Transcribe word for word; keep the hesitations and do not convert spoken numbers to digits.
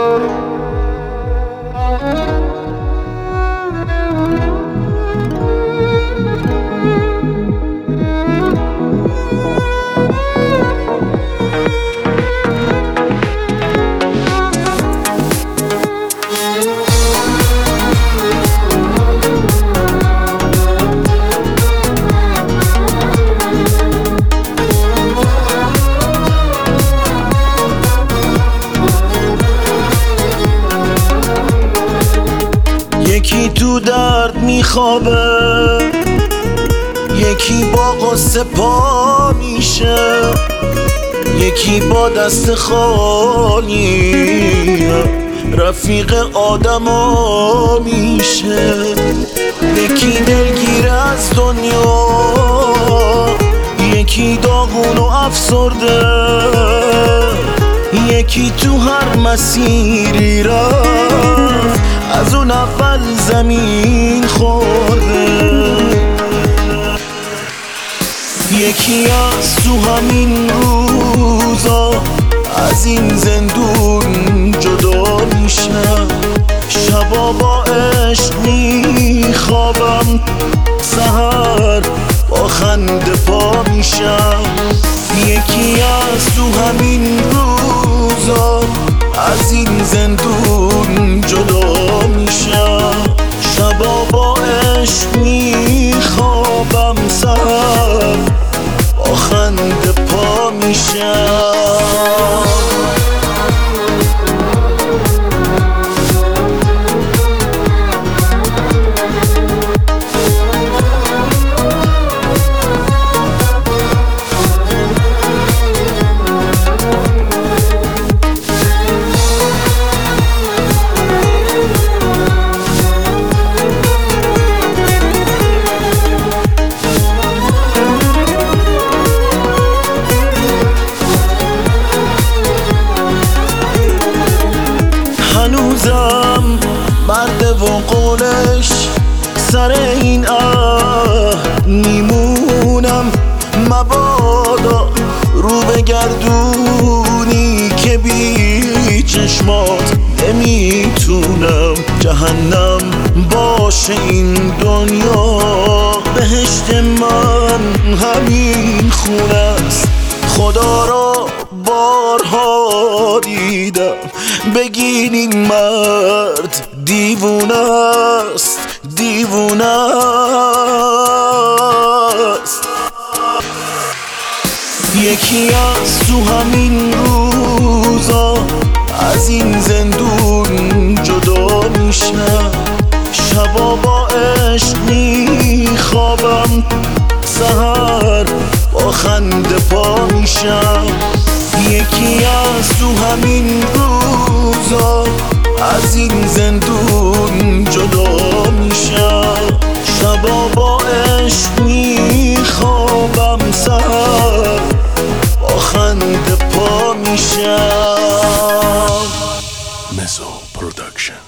یکی تو درد میخوابه، یکی با قصه پا میشه، یکی با دست خالی رفیق آدما میشه. یکی دلگیر از دنیا، یکی داغون و افسرده، یکی تو هر مسیری رفت از اون اول زمین خورده. یکی از تو همین روزا از این زندون جدا میشم، شبا با عشق میخوابم، سحر با خنده پا میشم. یکی از تو همین روزا از این زندون جدا میشم، شبا با عشق میخوابم، سحر با خنده پا میشم. هنوزم مرده و قولش سر این عهد میمونم، مبادا رو بگردونی که بی چشمات نمیتونم. جهنم باشه این دنیا، بهشت من همین خونه است. خدا را بارها دیدم، بگین این مرد دیوونه است، دیوونه است. یکی از تو همین روزا از این زندون جدا میشم، شبا با عشق میخوابم، سحر با خنده پا میشم. یکی از تو همین روزا از این زندون جدا میشم، شبا با عشق میخوابم، سحر با خنده پا میشم. مزو پروداکشن.